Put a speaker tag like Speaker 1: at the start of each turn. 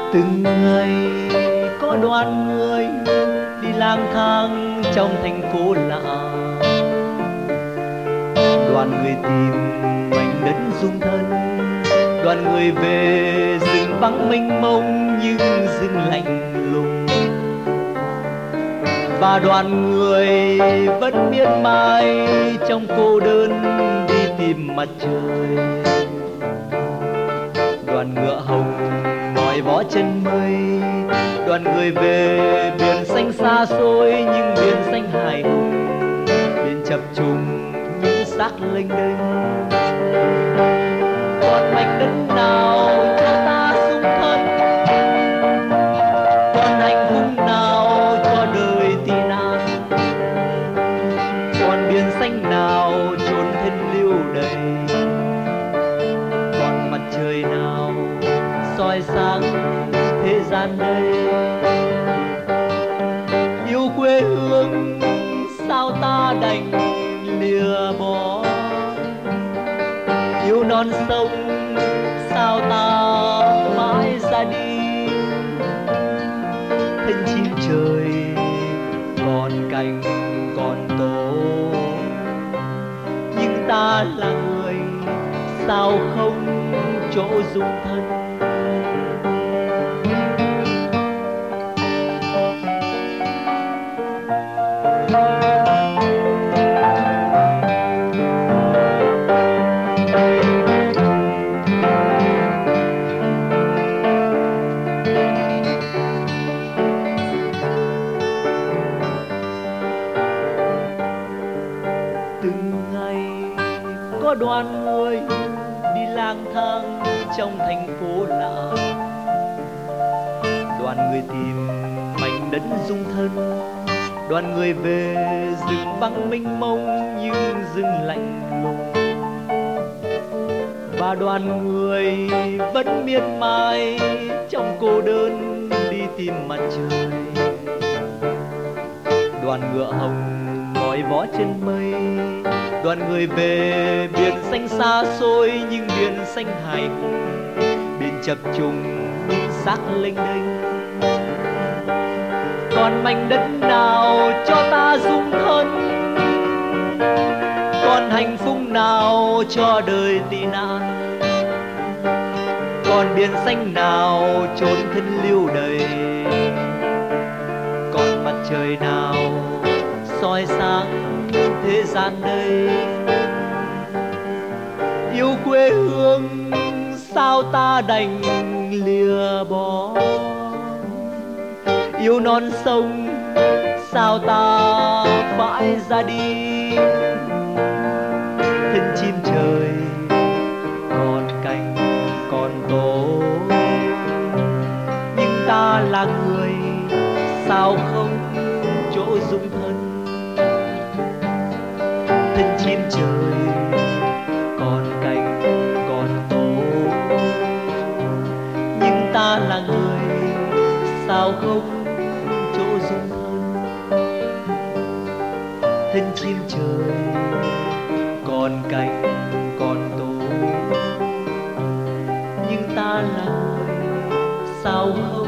Speaker 1: Từng ngày có đoàn người đi lang thang trong thành phố lạ, đoàn người tìm mảnh đất dung thân, đoàn người về rừng vắng mênh mông nhưng rừng lạnh lùng, và đoàn người vẫn miệt mài trong cô đơn đi tìm mặt trời. Đoàn ngựa hồng mỏi vó chân mây, đoàn người về biển xanh xa xôi nhưng biển xanh hài hùng, biển chập trùng những xác lênh đênh. Còn mảnh đất nào cho ta xung thân, còn hạnh phúc nào cho đời tị nạn, còn biển xanh nào chốn thân lưu đầy, còn mặt trời nào soi sáng thế gian đây. Yêu quê hương sao ta đành lìa bỏ, yêu non sông sao ta mãi ra đi. Thân chim trời còn cành còn tổ, nhưng ta là người sao không chỗ dung thân. Từng ngày có đoàn người đi lang thang trong thành phố lạ, đoàn người tìm mảnh đất dung thân, đoàn người về rừng vắng mênh mông nhưng rừng lạnh lùng, và đoàn người vẫn miệt mài trong cô đơn đi tìm mặt trời. Đoàn ngựa hồng mỏi vó chân mây, đoàn người về biển xanh xa xôi nhưng biển xanh hài hùng, biển chập trùng những xác lênh đênh. Còn mảnh đất nào cho ta dung thân, còn hạnh phúc nào cho đời tị nạn, còn biển xanh nào chốn thân lưu đầy, còn mặt trời nào soi sáng thế gian đây. Yêu quê hương sao ta đành lìa bỏ, yêu non sông sao ta phải ra đi. Thân chim trời còn cành còn tổ, nhưng ta là người sao không chỗ dung thân. Thân chim trời còn cành còn tổ, nhưng ta là người sao không chỗ dung thân. Thân chim trời còn cành còn tổ, nhưng ta là người sao không